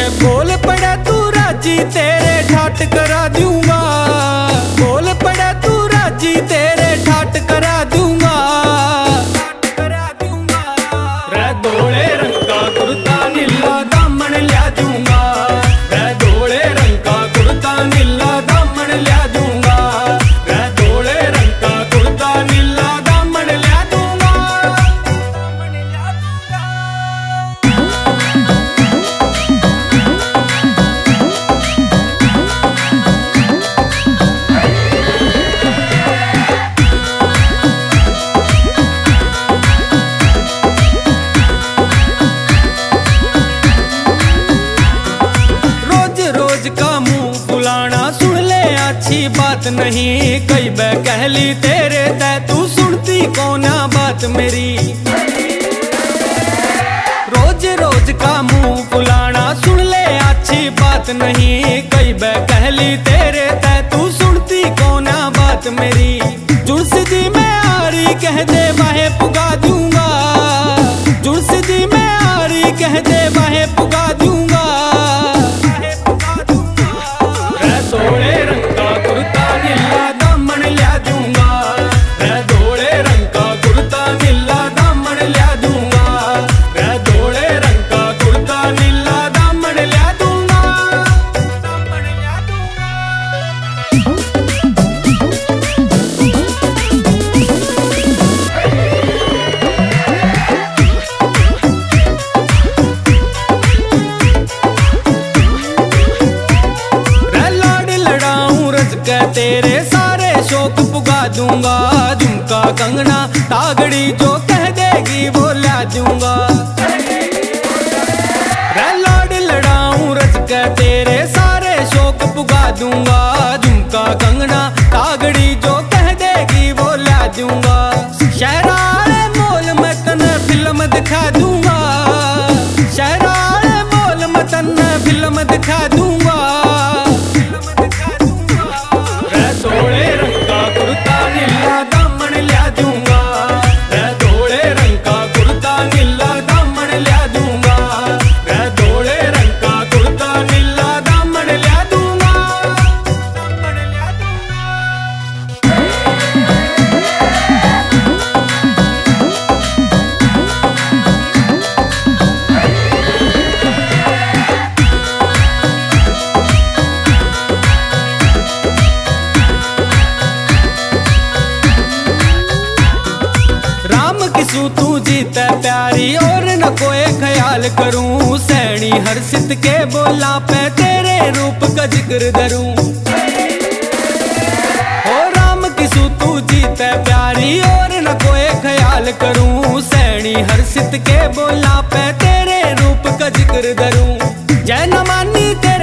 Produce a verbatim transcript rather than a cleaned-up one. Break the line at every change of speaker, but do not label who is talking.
बोल पड़े तू राजी तेरे ठाट करा दूंगा, बोल पड़े तू राजी तेरे ठाट करा दूंगा, करा दूंगा। रे धोले रंग का कुर्ता नीला दामन लिया दूंगा, रे धोले रंग का कुर्ता नीला दामन लिया दूंगा, रे धोले रंग का कुर्ता नीला दामन लिया दूंगा, दामन लिया दूंगा। अच्छी बात नहीं कई बै कहली तेरे तै तू सुनती कौन बात मेरी, रोज रोज का मुंह फुलाना सुन ले अच्छी बात नहीं कई बै कहली तेरे तै तू सुनती कौन बात मेरी। जुड़स जी मैं आरी कह दे वाहे पुगा दूंगा, जुड़स जी मैं आरी कह दे वाहे पुगा दूंगा, धोले रंग का कुर्ता नीला दामन लिया दूंगा, मैं धोले रंग का कुर्ता नीला दामन लिया दूंगा, मैं धोले रंग का कुर्ता नीला दामन लिया दूंगा, दामन लिया दूंगा। तेरे सारे शौक पुगा दूंगा, झुमका कंगना तागड़ी जो कह देगी वो ला दूंगा, रे लाड लड़ाऊं रच के तेरे सारे शौक पुगा दूंगा, झुमका कंगना तागड़ी जो कह देगी वो ला दूंगा। शहरारे मोल में तने फिल्म दिखा दूंगा, शहरारे मोल में तने फिल्म दिखा दूंगा, धोले रंग का कुर्ता नीला दामन लिया दूंगा, मैं धोले रंग का कुर्ता नीला दामन लिया दूंगा, मैं धोले रंग का कुर्ता नीला दामन लिया दूंगा, दामन लिया तू जीते प्यारी और न कोई ख्याल करूं, सैनी हर्षित के बोला पे तेरे रूप का जिक्र करूं, ओ राम किसू तू जीते प्यारी और न कोई ख्याल करूं, सैनी हर्षित के बोला पे तेरे रूप का जिक्र करूं। जय न मानी